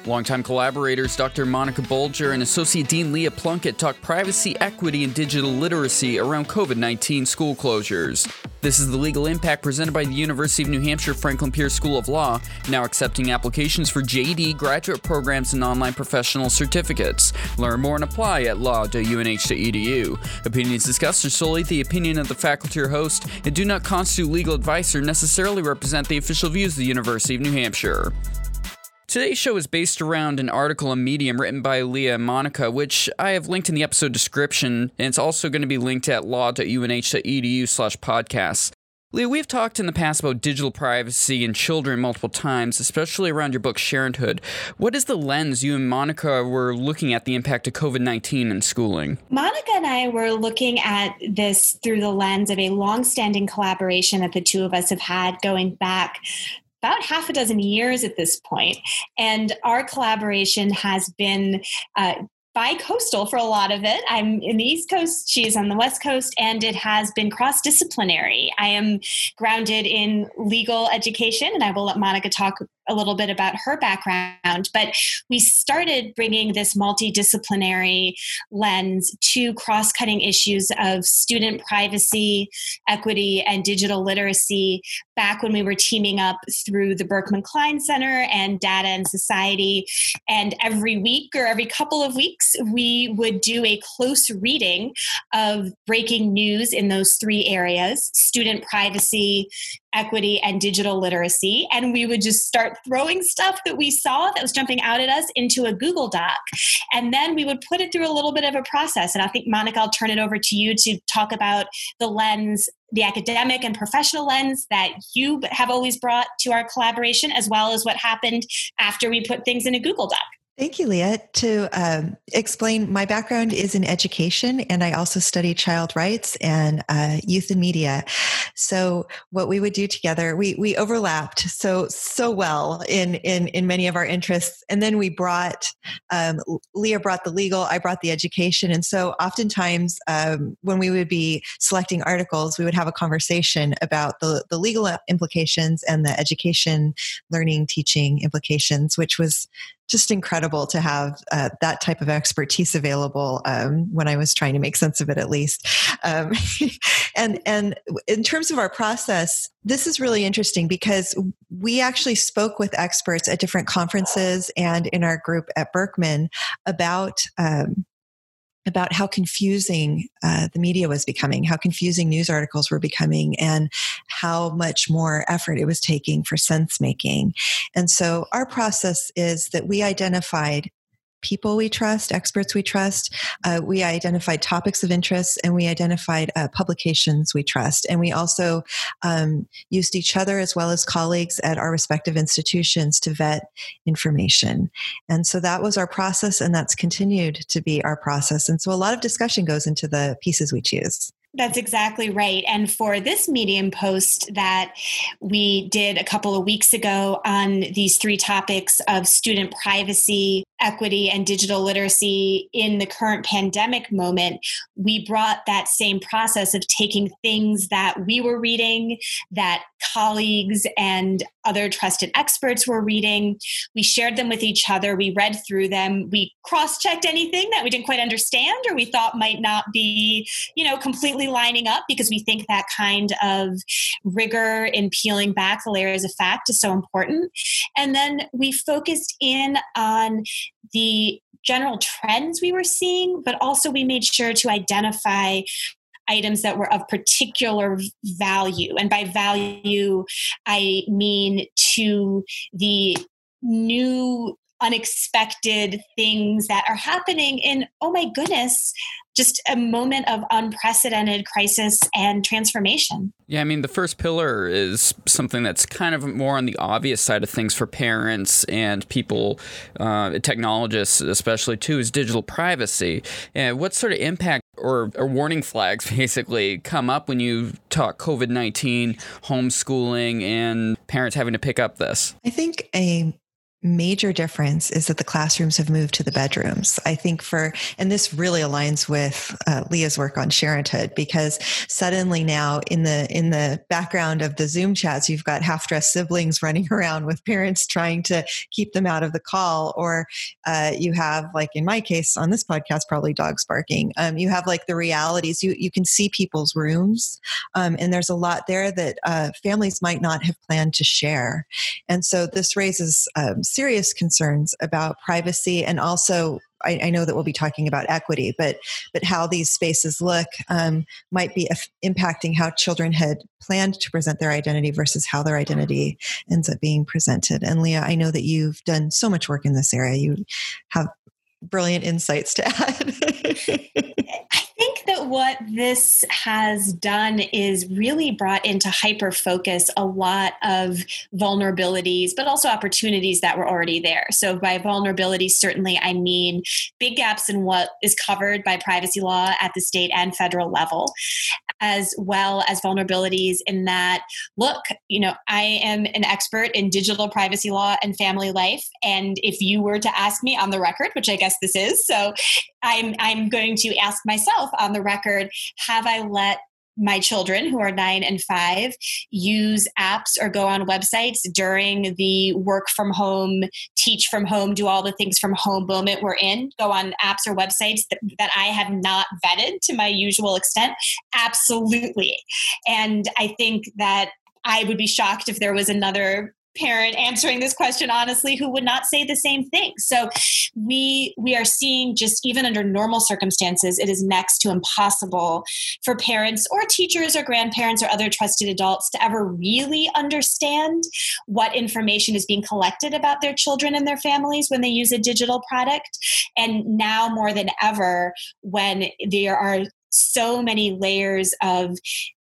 Longtime collaborators Dr. Monica Bolger and Associate Dean Leah Plunkett talk privacy, equity, and digital literacy around COVID-19 school closures. This is The Legal Impact presented by the University of New Hampshire Franklin Pierce School of Law, now accepting applications for JD, graduate programs, and online professional certificates. Learn more and apply at law.unh.edu. Opinions discussed are solely the opinion of the faculty or host and do not constitute legal advice or necessarily represent the official views of the University of New Hampshire. Today's show is based around an article on Medium written by Leah and Monica, which I have linked in the episode description, and it's also going to be linked at law.unh.edu/podcasts. Leah, we've talked in the past about digital privacy and children multiple times, especially around your book, Sharenthood. What is the lens you and Monica were looking at the impact of COVID-19 in schooling? Monica and I were looking at this through the lens of a long-standing collaboration that the two of us have had going back about half a dozen years at this point. And our collaboration has been bi-coastal for a lot of it. I'm in the East Coast, she's on the West Coast, and it has been cross-disciplinary. I am grounded in legal education, and I will let Monica talk a little bit about her background, but we started bringing this multidisciplinary lens to cross-cutting issues of student privacy, equity, and digital literacy back when we were teaming up through the Berkman Klein Center and Data and Society. And every week or every couple of weeks, we would do a close reading of breaking news in those three areas: student privacy, equity, and digital literacy. And we would just start throwing stuff that we saw that was jumping out at us into a Google Doc. And then we would put it through a little bit of a process. And I think, Monica, I'll turn it over to you to talk about the lens, the academic and professional lens that you have always brought to our collaboration, as well as what happened after we put things in a Google Doc. Thank you, Leah. To explain, my background is in education, and I also study child rights and youth and media. So what we would do together, we overlapped so well in many of our interests. And then we brought, Leah brought the legal, I brought the education. And so oftentimes when we would be selecting articles, we would have a conversation about the legal implications and the education, learning, teaching implications, which was just incredible to have that type of expertise available when I was trying to make sense of it, at least. And in terms of our process, this is really interesting because we actually spoke with experts at different conferences and in our group at Berkman about how confusing the media was becoming, how confusing news articles were becoming, and how much more effort it was taking for sense making. And so our process is that we identified people we trust, experts we trust, we identified topics of interest, and we identified publications we trust. And we also used each other as well as colleagues at our respective institutions to vet information. And so that was our process, and that's continued to be our process. And so a lot of discussion goes into the pieces we choose. That's exactly right. And for this Medium post that we did a couple of weeks ago on these three topics of student privacy, equity, and digital literacy in the current pandemic moment, we brought that same process of taking things that we were reading, that colleagues and other trusted experts were reading. We shared them with each other. We read through them. We cross-checked anything that we didn't quite understand or we thought might not be, completely lining up, because we think that kind of rigor in peeling back the layers of fact is so important. And then we focused in on the general trends we were seeing, but also we made sure to identify items that were of particular value. And by value, I mean to the new unexpected things that are happening in, oh my goodness, just a moment of unprecedented crisis and transformation. Yeah, I mean, the first pillar is something that's kind of more on the obvious side of things for parents and people, technologists especially too, is digital privacy. And what sort of impact or warning flags basically come up when you talk COVID-19, homeschooling, and parents having to pick up this? I think a major difference is that the classrooms have moved to the bedrooms. I think and this really aligns with Leah's work on Sharenthood, because suddenly now in the background of the Zoom chats, you've got half-dressed siblings running around with parents trying to keep them out of the call, or you have, like in my case on this podcast, probably dogs barking. You have like the realities. You can see people's rooms, and there's a lot there that families might not have planned to share, and so this raises serious concerns about privacy, and also I know that we'll be talking about equity, but how these spaces look might be impacting how children had planned to present their identity versus how their identity ends up being presented. And Leah, I know that you've done so much work in this area. You have brilliant insights to add. I think that what this has done is really brought into hyper focus a lot of vulnerabilities, but also opportunities that were already there. So by vulnerabilities, certainly I mean big gaps in what is covered by privacy law at the state and federal level, as well as vulnerabilities in that, look, I am an expert in digital privacy law and family life. And if you were to ask me on the record, which I guess this is, so I'm going to ask myself on the record, have I let my children who are 9 and 5 use apps or go on websites during the work from home, teach from home, do all the things from home moment we're in, go on apps or websites that I have not vetted to my usual extent? Absolutely. And I think that I would be shocked if there was another parent answering this question honestly who would not say the same thing. So we are seeing, just even under normal circumstances, it is next to impossible for parents or teachers or grandparents or other trusted adults to ever really understand what information is being collected about their children and their families when they use a digital product. And now more than ever, when there are so many layers of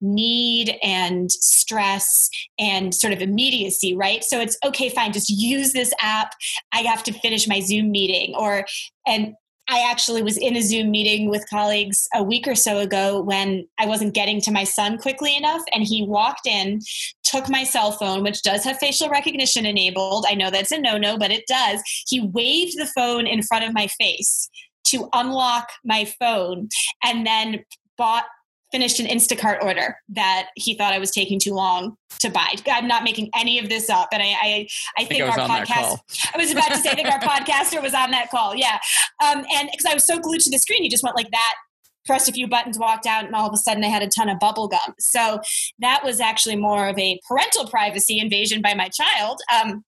need and stress and sort of immediacy, right? So it's okay, fine, just use this app. I have to finish my Zoom meeting. And I actually was in a Zoom meeting with colleagues a week or so ago when I wasn't getting to my son quickly enough. And he walked in, took my cell phone, which does have facial recognition enabled. I know that's a no-no, but it does. He waved the phone in front of my face to unlock my phone, and then finished an Instacart order that he thought I was taking too long to buy. I'm not making any of this up. And I think our podcast, I was about to say, I think our podcaster was on that call. Yeah. And because I was so glued to the screen, he just went like that, pressed a few buttons, walked out, and all of a sudden I had a ton of bubble gum. So that was actually more of a parental privacy invasion by my child.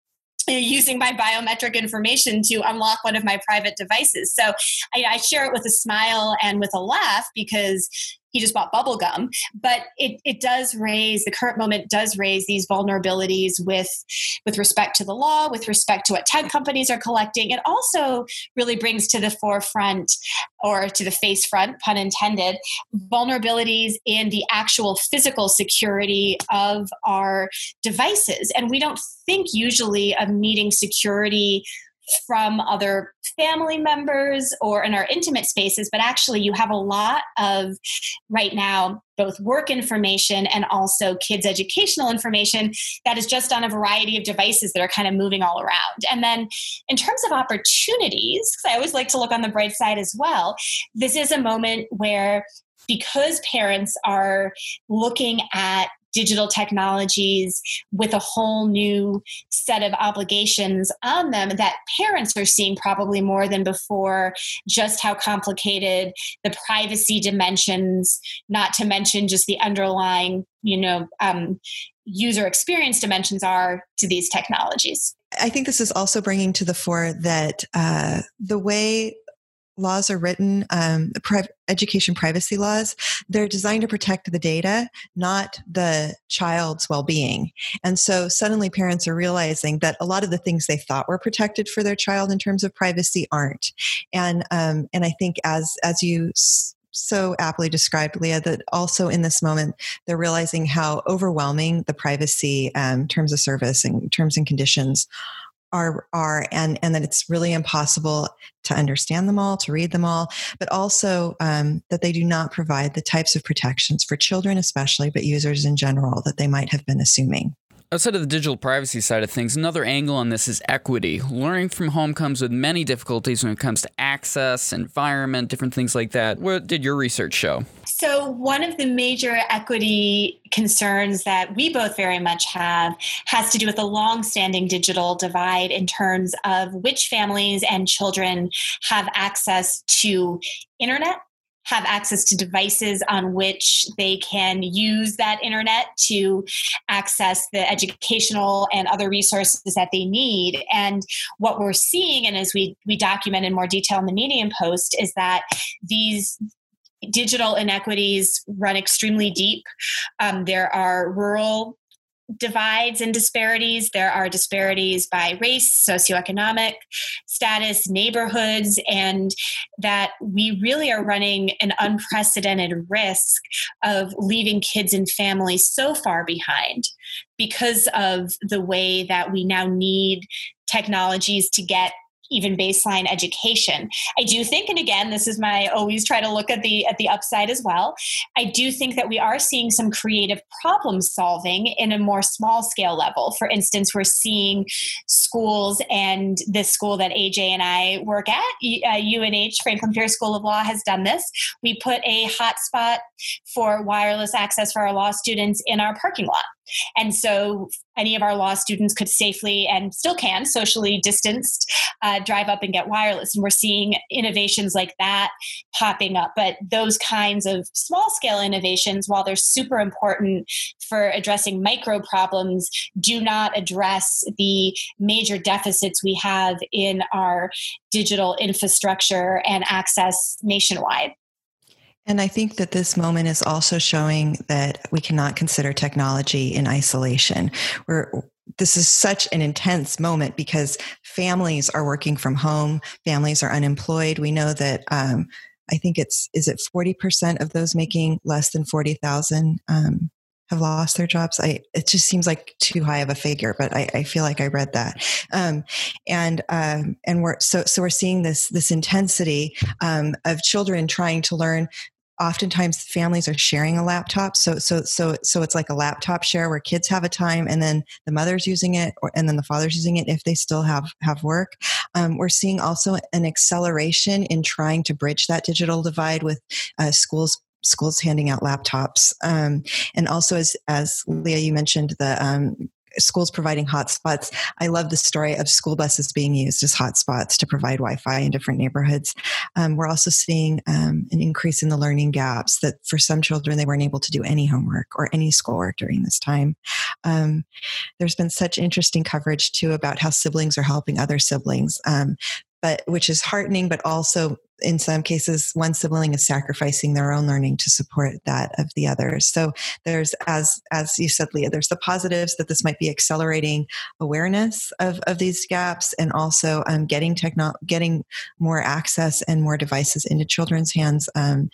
Using my biometric information to unlock one of my private devices. So I share it with a smile and with a laugh because he just bought bubble gum. But it does raise, the current moment does raise these vulnerabilities with respect to the law, with respect to what tech companies are collecting. It also really brings to the forefront, or to the face front, pun intended, vulnerabilities in the actual physical security of our devices. And we don't think usually of needing security from other family members or in our intimate spaces, but actually you have a lot of, right now, both work information and also kids' educational information that is just on a variety of devices that are kind of moving all around. And then in terms of opportunities, because I always like to look on the bright side as well, this is a moment where, because parents are looking at digital technologies with a whole new set of obligations on them, that parents are seeing probably more than before just how complicated the privacy dimensions, not to mention just the underlying, user experience dimensions are to these technologies. I think this is also bringing to the fore that the way laws are written, education privacy laws, they're designed to protect the data, not the child's well-being. And so suddenly parents are realizing that a lot of the things they thought were protected for their child in terms of privacy aren't. And I think as you so aptly described, Leah, that also in this moment, they're realizing how overwhelming the privacy terms of service and terms and conditions are and that it's really impossible to understand them all, to read them all, but also that they do not provide the types of protections for children especially, but users in general, that they might have been assuming. Outside of the digital privacy side of things, another angle on this is equity. Learning from home comes with many difficulties when it comes to access, environment, different things like that. What did your research show? So one of the major equity concerns that we both very much have has to do with the long-standing digital divide in terms of which families and children have access to internet, have access to devices on which they can use that internet to access the educational and other resources that they need. And what we're seeing, and as we document in more detail in the Medium post, is that these digital inequities run extremely deep. There are rural divides and disparities. There are disparities by race, socioeconomic status, neighborhoods, and that we really are running an unprecedented risk of leaving kids and families so far behind because of the way that we now need technologies to get even baseline education. I do think, and again, this is my always try to look at the upside as well. I do think that we are seeing some creative problem solving in a more small scale level. For instance, we're seeing schools, and this school that AJ and I work at, UNH, Franklin Pierce School of Law, has done this. We put a hotspot for wireless access for our law students in our parking lot. And so any of our law students could safely, and still can, socially distanced, drive up and get wireless. And we're seeing innovations like that popping up. But those kinds of small scale innovations, while they're super important for addressing micro problems, do not address the major deficits we have in our digital infrastructure and access nationwide. And I think that this moment is also showing that we cannot consider technology in isolation. This is such an intense moment because families are working from home, families are unemployed. We know that I think is it 40% of those making less than 40,000 have lost their jobs. It just seems like too high of a figure, but I feel like I read that. And we're seeing this intensity of children trying to learn. Oftentimes families are sharing a laptop. So it's like a laptop share where kids have a time and then the mother's using it and then the father's using it if they still have work. We're seeing also an acceleration in trying to bridge that digital divide with schools handing out laptops. And also as Leah, you mentioned the schools providing hotspots. I love the story of school buses being used as hotspots to provide Wi-Fi in different neighborhoods. We're also seeing an increase in the learning gaps that for some children, they weren't able to do any homework or any schoolwork during this time. There's been such interesting coverage too about how siblings are helping other siblings, but which is heartening, but also in some cases, one sibling is sacrificing their own learning to support that of the others. So there's, as you said, Leah, there's the positives that this might be accelerating awareness of these gaps and also getting more access and more devices into children's hands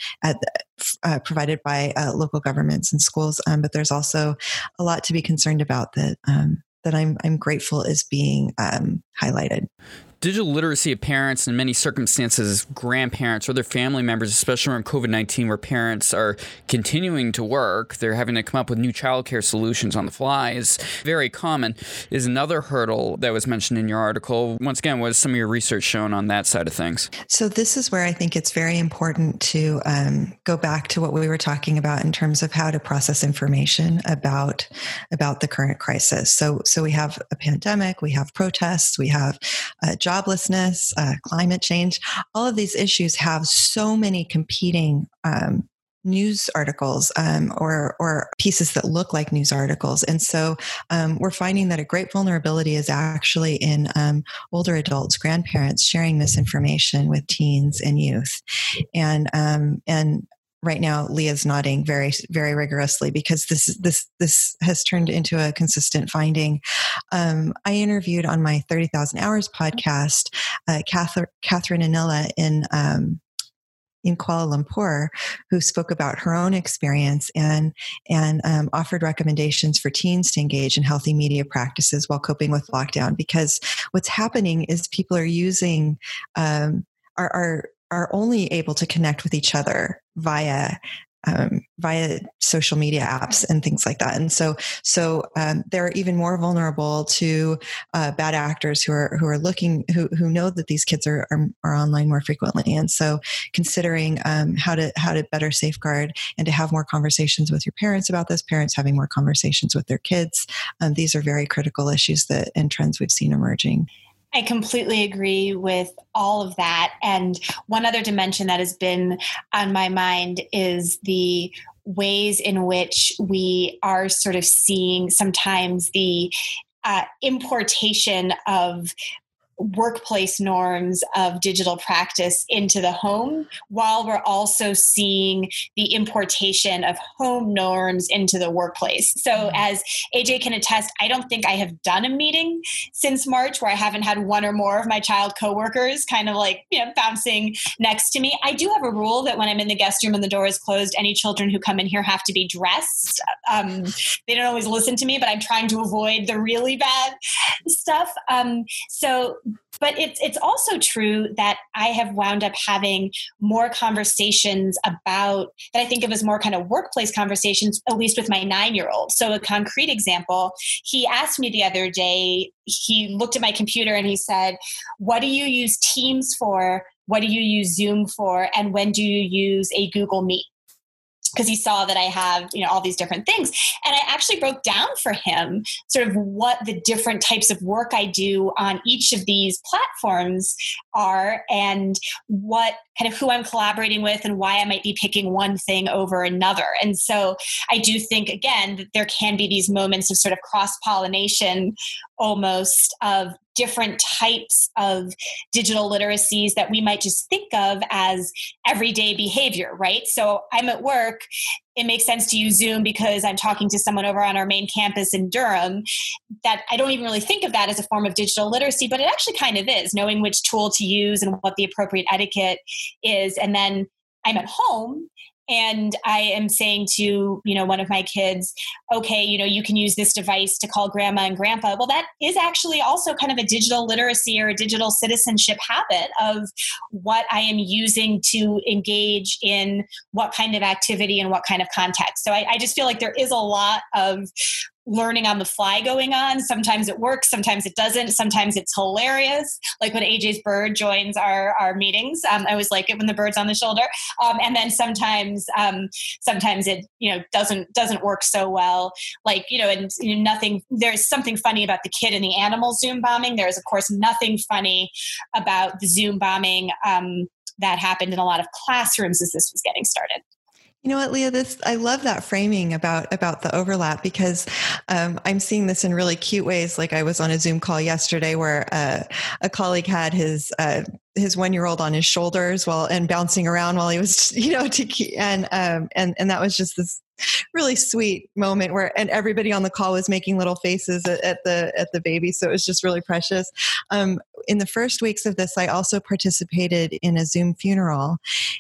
provided by local governments and schools. But there's also a lot to be concerned about that I'm grateful is being highlighted. Digital literacy of parents, in many circumstances, grandparents or their family members, especially around COVID-19, where parents are continuing to work, they're having to come up with new childcare solutions on the fly, is very common, is another hurdle that was mentioned in your article. Once again, what has some of your research shown on that side of things? So this is where I think it's very important to go back to what we were talking about in terms of how to process information about the current crisis. So we have a pandemic, we have protests, we have joblessness, climate change. All of these issues have so many competing news articles or pieces that look like news articles. And so we're finding that a great vulnerability is actually in older adults, grandparents sharing this information with teens and youth. And right now, Leah's nodding very, very rigorously because this has turned into a consistent finding. I interviewed on my 30,000 Hours podcast, Catherine Anilla in Kuala Lumpur, who spoke about her own experience and offered recommendations for teens to engage in healthy media practices while coping with lockdown. Because what's happening is people are using are only able to connect with each other via via social media apps and things like that. And so they're even more vulnerable to bad actors who are looking, who know that these kids are online more frequently. And so considering how to better safeguard and to have more conversations with your parents about this, parents having more conversations with their kids. These are very critical issues and trends we've seen emerging. I completely agree with all of that. And one other dimension that has been on my mind is the ways in which we are sort of seeing sometimes the importation of workplace norms of digital practice into the home, while we're also seeing the importation of home norms into the workplace. So as AJ can attest, I don't think I have done a meeting since March where I haven't had one or more of my child coworkers kind of like, bouncing next to me. I do have a rule that when I'm in the guest room and the door is closed, any children who come in here have to be dressed. They don't always listen to me, but I'm trying to avoid the really bad stuff. But it's also true that I have wound up having more conversations about that I think of as more kind of workplace conversations, at least with my 9-year-old. So a concrete example, he asked me the other day, he looked at my computer and he said, "What do you use Teams for? What do you use Zoom for? And when do you use a Google Meet?" Because he saw that I have, all these different things. And I actually broke down for him sort of what the different types of work I do on each of these platforms are and what kind of who I'm collaborating with and why I might be picking one thing over another. And so I do think, again, that there can be these moments of sort of cross-pollination almost of different types of digital literacies that we might just think of as everyday behavior, right? So I'm at work. It makes sense to use Zoom because I'm talking to someone over on our main campus in Durham. That I don't even really think of that as a form of digital literacy, but it actually kind of is, knowing which tool to use and what the appropriate etiquette is. And then I'm at home and I am saying to, one of my kids, okay, you can use this device to call grandma and grandpa. Well, that is actually also kind of a digital literacy or a digital citizenship habit of what I am using to engage in what kind of activity and what kind of context. So I just feel like there is a lot of learning on the fly going on. Sometimes it works, sometimes it doesn't, sometimes it's hilarious. Like when AJ's bird joins our meetings, I always like it when the bird's on the shoulder. And then sometimes it, doesn't work so well. Like, nothing, there's something funny about the kid and the animal Zoom bombing. There's of course nothing funny about the Zoom bombing that happened in a lot of classrooms as this was getting started. You know what, Leah, I love that framing about the overlap because I'm seeing this in really cute ways. Like I was on a Zoom call yesterday where a colleague had his 1-year-old on his shoulders and bouncing around while he was, and that was just this really sweet moment and everybody on the call was making little faces at the baby. So it was just really precious. In the first weeks of this, I also participated in a Zoom funeral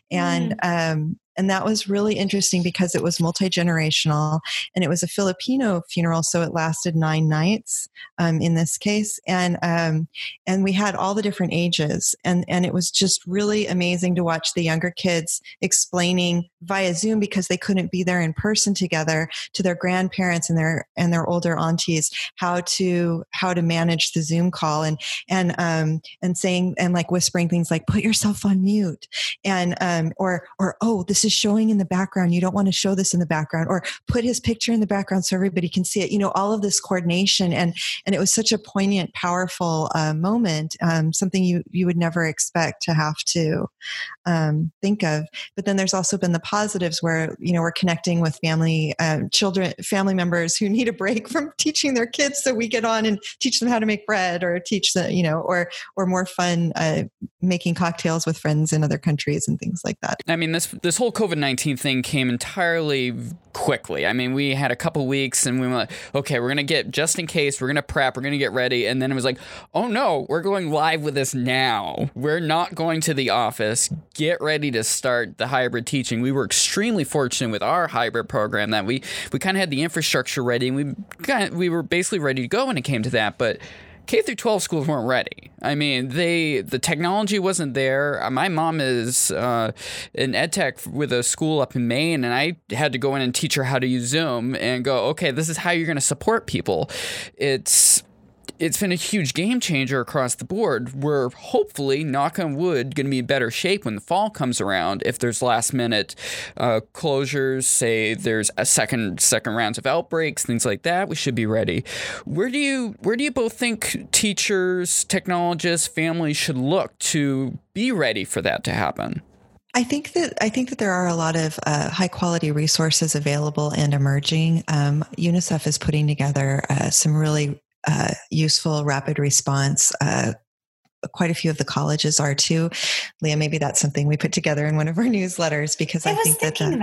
and that was really interesting because it was multi-generational and it was a Filipino funeral. So it lasted 9 nights in this case. And we had all the different ages and it was just really amazing to watch the younger kids explaining via Zoom because they couldn't be there in person together to their grandparents and their older aunties how to manage the Zoom call and saying and like whispering things like put yourself on mute and or oh, this is showing in the background. You don't want to show this in the background, or put his picture in the background so everybody can see it. All of this coordination, and it was such a poignant, powerful moment. Something you would never expect to have to think of. But then there's also been the positives where we're connecting with family members who need a break from teaching their kids, so we get on and teach them how to make bread, or teach them, or more fun making cocktails with friends in other countries and things like that. I mean, this whole COVID-19 thing came entirely quickly. I mean, we had a couple weeks and we were like, okay, we're going to get, just in case, we're going to prep, we're going to get ready. And then it was like, oh no, we're going live with this now. We're not going to the office. Get ready to start the hybrid teaching. We were extremely fortunate with our hybrid program that we kind of had the infrastructure ready and we were basically ready to go when it came to that. But K through 12 schools weren't ready. I mean, the technology wasn't there. My mom is an ed tech with a school up in Maine, and I had to go in and teach her how to use Zoom and go, okay, this is how you're going to support people. It's been a huge game changer across the board. We're hopefully, knock on wood, going to be in better shape when the fall comes around. If there's last minute closures, say there's a second rounds of outbreaks, things like that, we should be ready. Where do you both think teachers, technologists, families should look to be ready for that to happen? I think that there are a lot of high quality resources available and emerging. UNICEF is putting together some really useful rapid response. Quite a few of the colleges are too. Leah, maybe that's something we put together in one of our newsletters, because I was thinking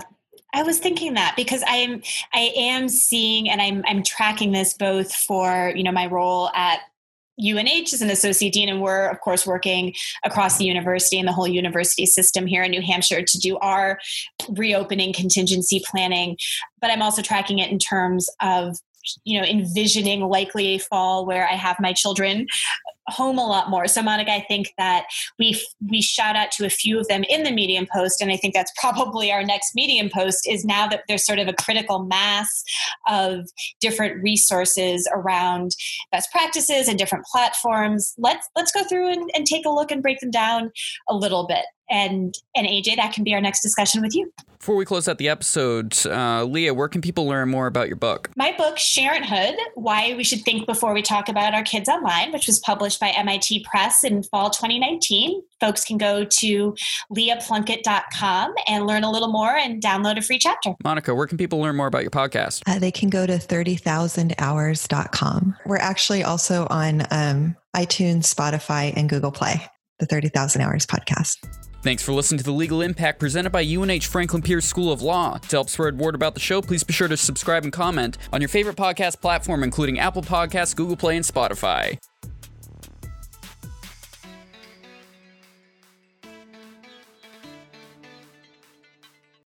that because I am seeing, and I'm tracking this both for, my role at UNH as an associate dean, and we're of course working across the university and the whole university system here in New Hampshire to do our reopening contingency planning. But I'm also tracking it in terms of envisioning likely a fall where I have my children home a lot more. So Monica, I think that we shout out to a few of them in the Medium post, and I think that's probably our next Medium post, is now that there's sort of a critical mass of different resources around best practices and different platforms. Let's go through and take a look and break them down a little bit. And AJ, that can be our next discussion with you. Before we close out the episode, Leah, where can people learn more about your book? My book, Sharenthood, Why We Should Think Before We Talk About Our Kids Online, which was published by MIT Press in fall 2019. Folks can go to leahplunkett.com and learn a little more and download a free chapter. Monica, where can people learn more about your podcast? They can go to 30,000hours.com. We're actually also on iTunes, Spotify, and Google Play, the 30,000 Hours podcast. Thanks for listening to The Legal Impact, presented by UNH Franklin Pierce School of Law. To help spread word about the show, please be sure to subscribe and comment on your favorite podcast platform, including Apple Podcasts, Google Play, and Spotify.